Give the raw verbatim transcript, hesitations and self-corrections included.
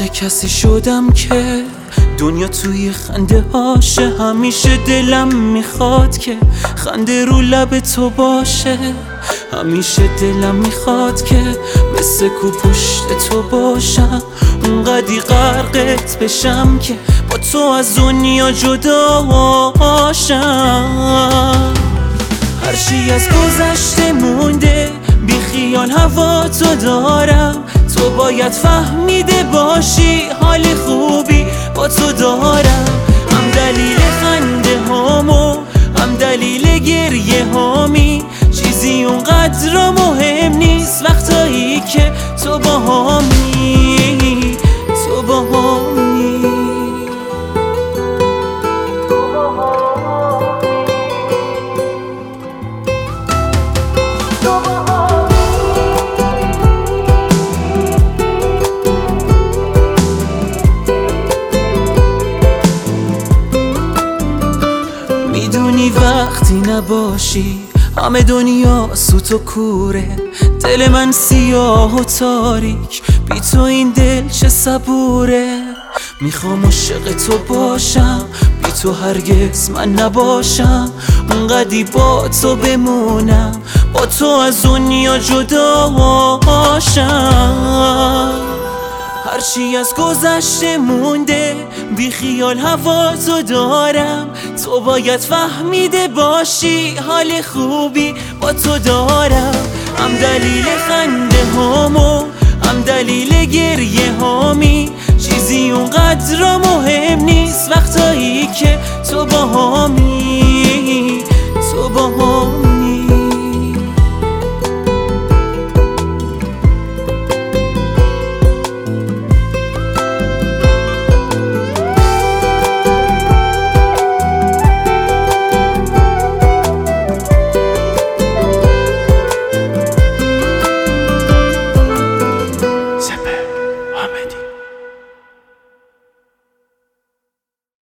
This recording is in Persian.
عاشق کسی شدم که دنیا توی خنده هاشه. همیشه دلم میخواد که خنده رو لب تو باشه. همیشه دلم میخواد که مثل کو پشت تو باشم. اونقدی غرقت بشم که با تو از دنیا جدا باشم. هرچی از گذشته مونده بی خیال هوا تو دارم. تو باید فهمیده باشی حال خوبی با تو دارم. هم دلیل خنده هامو هم دلیل گریه هامی. چیزی اونقدر مهم نیست وقتایی که تو با هامی. تو با هامی میدونی وقتی نباشی همه دنیا سوت و کوره. دل من سیاه و تاریک بی تو این دل چه صبوره. میخوام عاشق تو باشم بی تو هرگز من نباشم. اونقدی با تو بمونم با تو از دنیا جدا باشم. هرچی از گذشته مونده بی خیال هوا تو دارم. تو باید فهمیده باشی حال خوبی با تو دارم. هم دلیل خنده هامو هم دلیل گریه هامی. چیزی اونقدر مهم نیست وقتایی که تو با هامی.